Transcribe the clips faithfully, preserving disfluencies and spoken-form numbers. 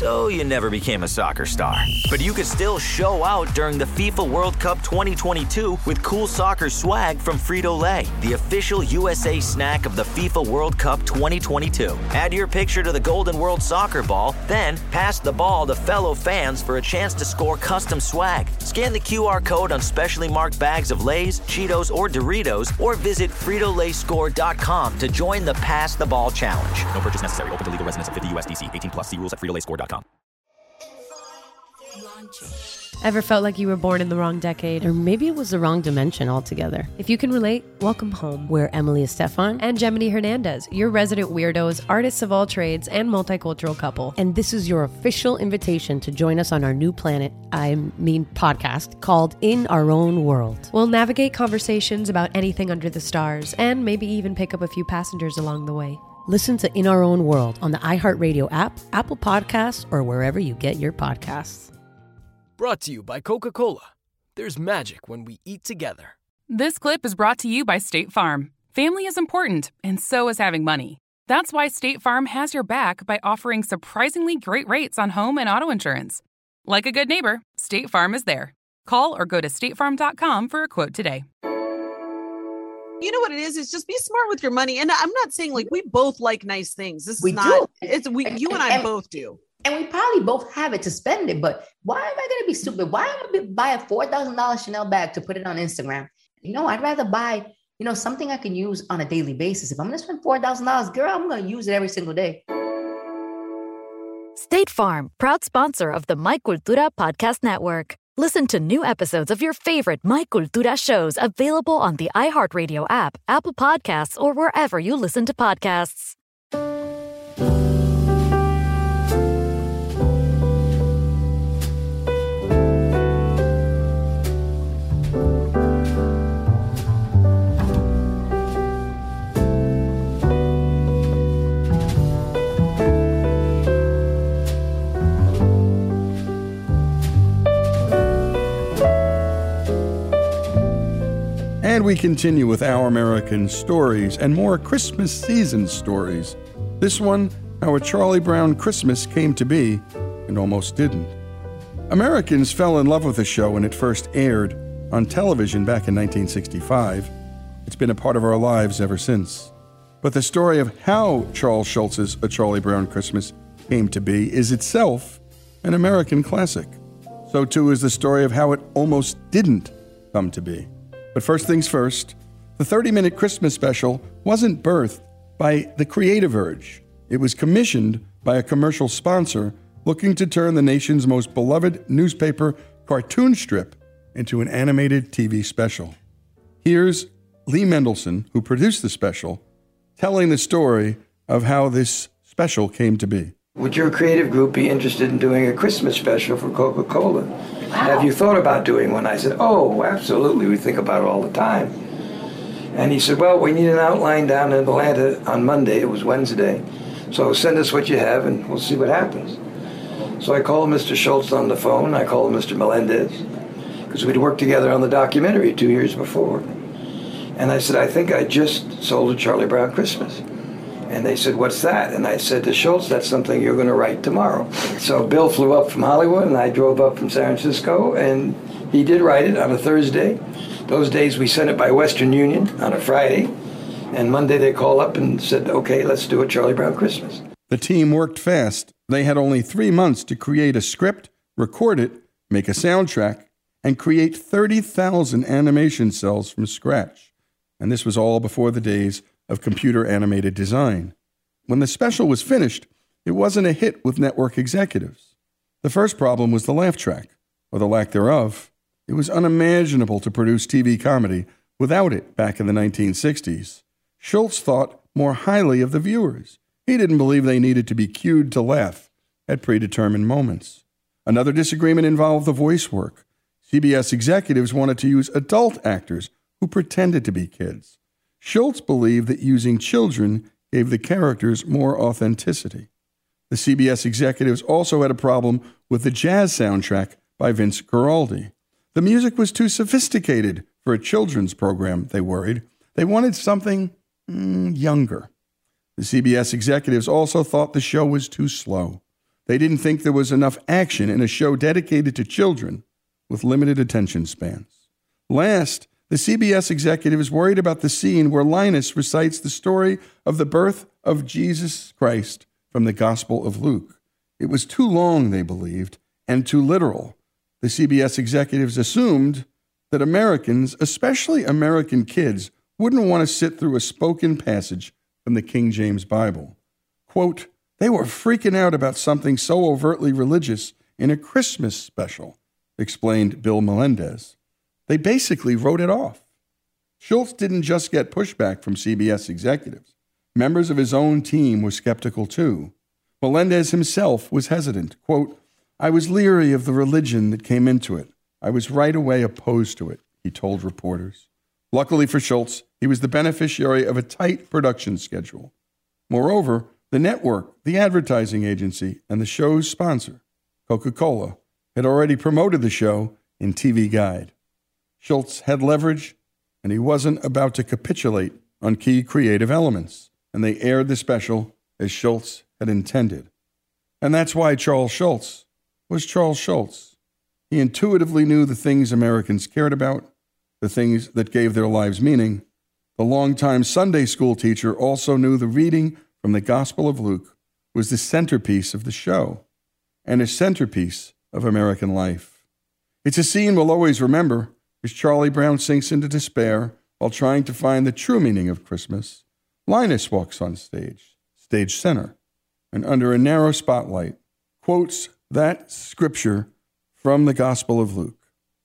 so you never became a soccer star. But you could still show out during the FIFA World Cup twenty twenty-two with cool soccer swag from Frito-Lay, the official U S A snack of the FIFA World Cup twenty twenty-two. Add your picture to the Golden World Soccer Ball, then pass the ball to fellow fans for a chance to score custom swag. Scan the Q R code on specially marked bags of Lay's, Cheetos, or Doritos, or visit Frito Lay Score dot com to join the Pass the Ball Challenge. No purchase necessary. Open to legal residents of fifty U S D C. eighteen plus. See rules at Frito Lay Score dot com. Ever felt like you were born in the wrong decade? Or maybe it was the wrong dimension altogether. If you can relate, welcome home. We're Emily Estefan and Gemini Hernandez, your resident weirdos, artists of all trades, and multicultural couple. And this is your official invitation to join us on our new planet, I mean podcast, called In Our Own World. We'll navigate conversations about anything under the stars, and maybe even pick up a few passengers along the way. Listen to In Our Own World on the iHeartRadio app, Apple Podcasts, or wherever you get your podcasts. Brought to you by Coca-Cola. There's magic when we eat together. This clip is brought to you by State Farm. Family is important, and so is having money. That's why State Farm has your back by offering surprisingly great rates on home and auto insurance. Like a good neighbor, State Farm is there. Call or go to state farm dot com for a quote today. You know what it is? It's just be smart with your money. And I'm not saying like we both like nice things. This is we not, do. It's we, and, you and, and I and, both do. And we probably both have it to spend it, but why am I going to be stupid? Why am I going to buy a four thousand dollars Chanel bag to put it on Instagram? You know, I'd rather buy, you know, something I can use on a daily basis. If I'm going to spend four thousand dollars, girl, I'm going to use it every single day. State Farm, proud sponsor of the My Cultura podcast network. Listen to new episodes of your favorite My Cultura shows available on the iHeartRadio app, Apple Podcasts, or wherever you listen to podcasts. And we continue with Our American Stories and more Christmas season stories. This one, how a Charlie Brown Christmas came to be and almost didn't. Americans fell in love with the show when it first aired on television back in nineteen sixty-five. It's been a part of our lives ever since. But the story of how Charles Schulz's A Charlie Brown Christmas came to be is itself an American classic. So too is the story of how it almost didn't come to be. But first things first, the thirty-minute Christmas special wasn't birthed by the creative urge. It was commissioned by a commercial sponsor looking to turn the nation's most beloved newspaper cartoon strip into an animated T V special. Here's Lee Mendelson, who produced the special, telling the story of how this special came to be. Would your creative group be interested in doing a Christmas special for Coca-Cola? Wow. Have you thought about doing one? I said, oh, absolutely. We think about it all the time. And he said, well, we need an outline down in Atlanta on Monday. It was Wednesday. So send us what you have and we'll see what happens. So I called Mister Schultz on the phone. I called Mister Melendez because we'd worked together on the documentary two years before. And I said, I think I just sold a Charlie Brown Christmas. And they said, what's that? And I said to Schultz, that's something you're going to write tomorrow. So Bill flew up from Hollywood, and I drove up from San Francisco, and he did write it on a Thursday. Those days we sent it by Western Union on a Friday, and Monday they called up and said, okay, let's do a Charlie Brown Christmas. The team worked fast. They had only three months to create a script, record it, make a soundtrack, and create thirty thousand animation cells from scratch. And this was all before the days of computer-animated design. When the special was finished, it wasn't a hit with network executives. The first problem was the laugh track, or the lack thereof. It was unimaginable to produce T V comedy without it back in the nineteen sixties. Schultz thought more highly of the viewers. He didn't believe they needed to be cued to laugh at predetermined moments. Another disagreement involved the voice work. C B S executives wanted to use adult actors who pretended to be kids. Schultz believed that using children gave the characters more authenticity. The C B S executives also had a problem with the jazz soundtrack by Vince Guaraldi. The music was too sophisticated for a children's program, they worried. They wanted something mm, younger. The C B S executives also thought the show was too slow. They didn't think there was enough action in a show dedicated to children with limited attention spans. Last, the C B S executive is worried about the scene where Linus recites the story of the birth of Jesus Christ from the Gospel of Luke. It was too long, they believed, and too literal. The C B S executives assumed that Americans, especially American kids, wouldn't want to sit through a spoken passage from the King James Bible. Quote, they were freaking out about something so overtly religious in a Christmas special, explained Bill Melendez. They basically wrote it off. Schultz didn't just get pushback from C B S executives. Members of his own team were skeptical too. Melendez himself was hesitant. Quote, I was leery of the religion that came into it. I was right away opposed to it, he told reporters. Luckily for Schultz, he was the beneficiary of a tight production schedule. Moreover, the network, the advertising agency, and the show's sponsor, Coca-Cola, had already promoted the show in T V Guide. Schultz had leverage, and he wasn't about to capitulate on key creative elements, and they aired the special as Schultz had intended. And that's why Charles Schultz was Charles Schultz. He intuitively knew the things Americans cared about, the things that gave their lives meaning. The longtime Sunday school teacher also knew the reading from the Gospel of Luke was the centerpiece of the show and a centerpiece of American life. It's a scene we'll always remember as Charlie Brown sinks into despair while trying to find the true meaning of Christmas. Linus walks on stage, stage center, and under a narrow spotlight, quotes that scripture from the Gospel of Luke.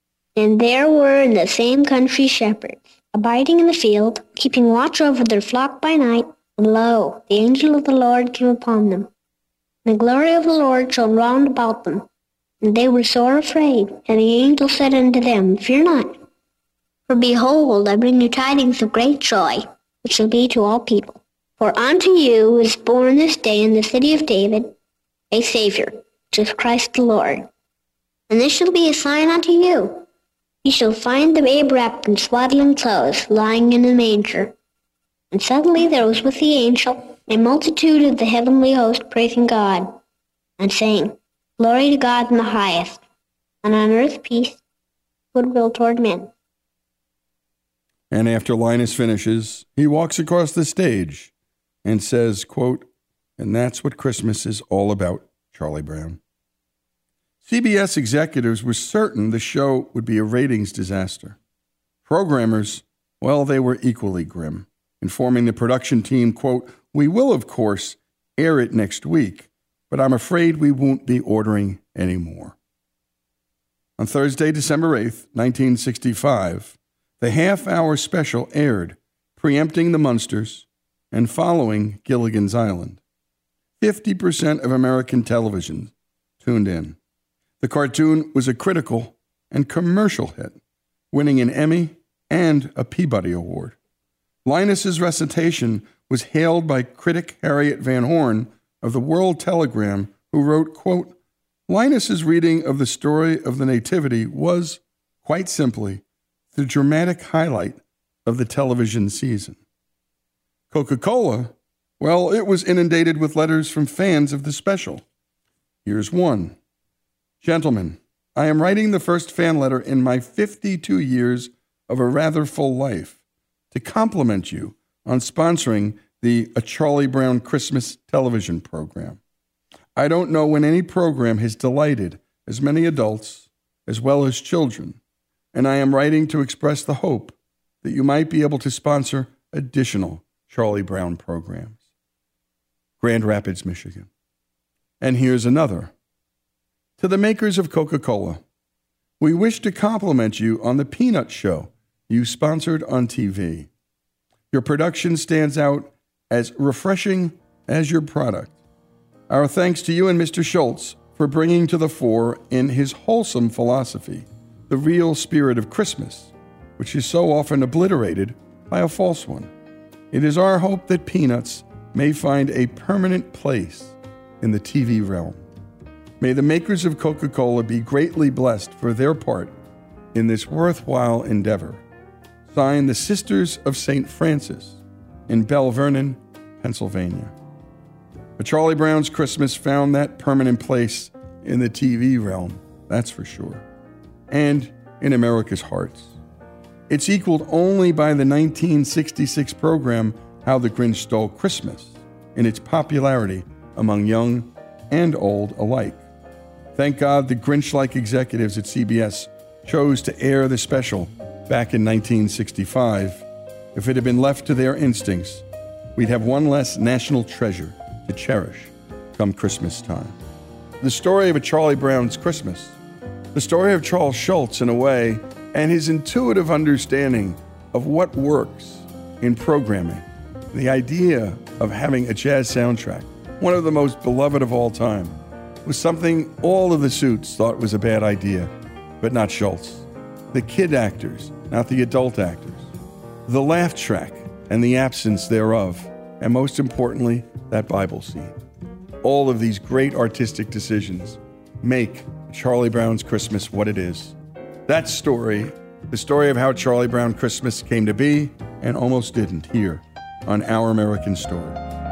And there were in the same country shepherds, abiding in the field, keeping watch over their flock by night. And lo, the angel of the Lord came upon them. And the glory of the Lord shone round about them. And they were sore afraid. And the angel said unto them, Fear not. For behold, I bring you tidings of great joy, which shall be to all people. For unto you is born this day in the city of David a Savior, which is Christ the Lord. And this shall be a sign unto you. Ye shall find the babe wrapped in swaddling clothes, lying in a manger. And suddenly there was with the angel a multitude of the heavenly host praising God, and saying, Glory to God in the highest, and on earth peace, goodwill toward men. And after Linus finishes, he walks across the stage and says, quote, and that's what Christmas is all about, Charlie Brown. C B S executives were certain the show would be a ratings disaster. Programmers, well, they were equally grim, informing the production team, quote, we will, of course, air it next week, but I'm afraid we won't be ordering any more. On Thursday, December eighth, nineteen sixty-five, the half-hour special aired, preempting the Munsters and following Gilligan's Island. fifty percent of American television tuned in. The cartoon was a critical and commercial hit, winning an Emmy and a Peabody Award. Linus's recitation was hailed by critic Harriet Van Horn of the World Telegram, who wrote, quote, Linus's reading of the story of the Nativity was, quite simply, the dramatic highlight of the television season. Coca-Cola, well, it was inundated with letters from fans of the special. Here's one. Gentlemen, I am writing the first fan letter in my fifty-two years of a rather full life to compliment you on sponsoring the A Charlie Brown Christmas television program. I don't know when any program has delighted as many adults as well as children, and I am writing to express the hope that you might be able to sponsor additional Charlie Brown programs. Grand Rapids, Michigan. And here's another. To the makers of Coca-Cola, we wish to compliment you on the Peanut Show you sponsored on T V. Your production stands out as refreshing as your product. Our thanks to you and Mister Schultz for bringing to the fore in his wholesome philosophy the real spirit of Christmas, which is so often obliterated by a false one. It is our hope that Peanuts may find a permanent place in the T V realm. May the makers of Coca-Cola be greatly blessed for their part in this worthwhile endeavor. Signed, the Sisters of Saint Francis in Bell Vernon, Pennsylvania. But Charlie Brown's Christmas found that permanent place in the T V realm, that's for sure, and in America's hearts. It's equaled only by the nineteen sixty-six program How the Grinch Stole Christmas in its popularity among young and old alike. Thank God the Grinch-like executives at C B S chose to air the special back in nineteen sixty-five. If it had been left to their instincts, we'd have one less national treasure to cherish come Christmas time. The story of a Charlie Brown's Christmas, the story of Charles Schulz in a way, and his intuitive understanding of what works in programming. The idea of having a jazz soundtrack, one of the most beloved of all time, was something all of the suits thought was a bad idea, but not Schulz. The kid actors, not the adult actors. The laugh track and the absence thereof, and most importantly, that Bible scene. All of these great artistic decisions make Charlie Brown's Christmas what it is. That story, the story of how Charlie Brown Christmas came to be and almost didn't, here on Our American Story.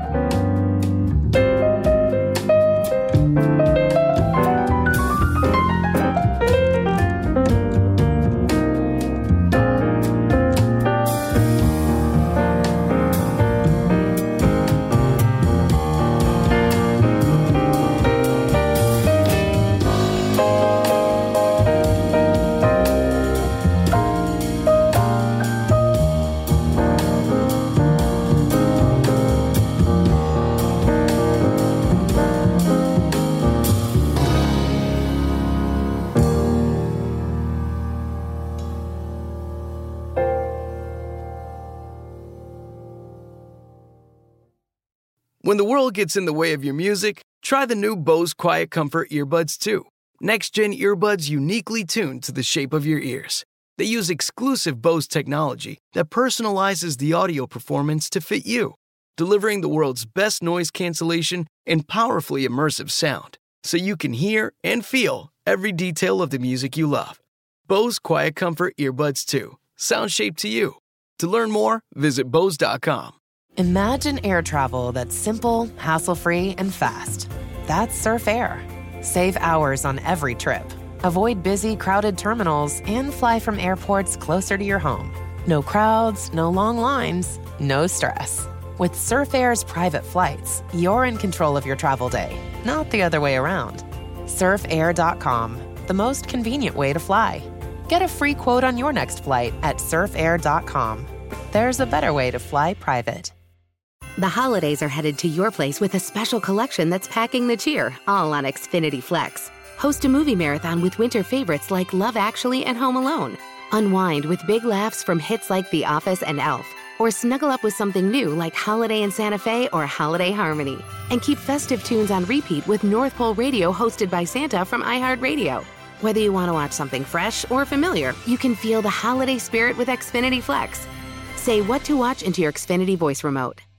When the world gets in the way of your music, try the new Bose Quiet Comfort Earbuds two. Next-gen earbuds uniquely tuned to the shape of your ears. They use exclusive Bose technology that personalizes the audio performance to fit you, delivering the world's best noise cancellation and powerfully immersive sound, so you can hear and feel every detail of the music you love. Bose Quiet Comfort Earbuds two. Sound shaped to you. To learn more, visit Bose dot com. Imagine air travel that's simple, hassle-free, and fast. That's Surf Air. Save hours on every trip. Avoid busy, crowded terminals and fly from airports closer to your home. No crowds, no long lines, no stress. With Surf Air's private flights, you're in control of your travel day, not the other way around. surf air dot com, the most convenient way to fly. Get a free quote on your next flight at surf air dot com. There's a better way to fly private. The holidays are headed to your place with a special collection that's packing the cheer, all on Xfinity Flex. Host a movie marathon with winter favorites like Love Actually and Home Alone. Unwind with big laughs from hits like The Office and Elf. Or snuggle up with something new like Holiday in Santa Fe or Holiday Harmony. And keep festive tunes on repeat with North Pole Radio hosted by Santa from iHeartRadio. Whether you want to watch something fresh or familiar, you can feel the holiday spirit with Xfinity Flex. Say what to watch into your Xfinity voice remote.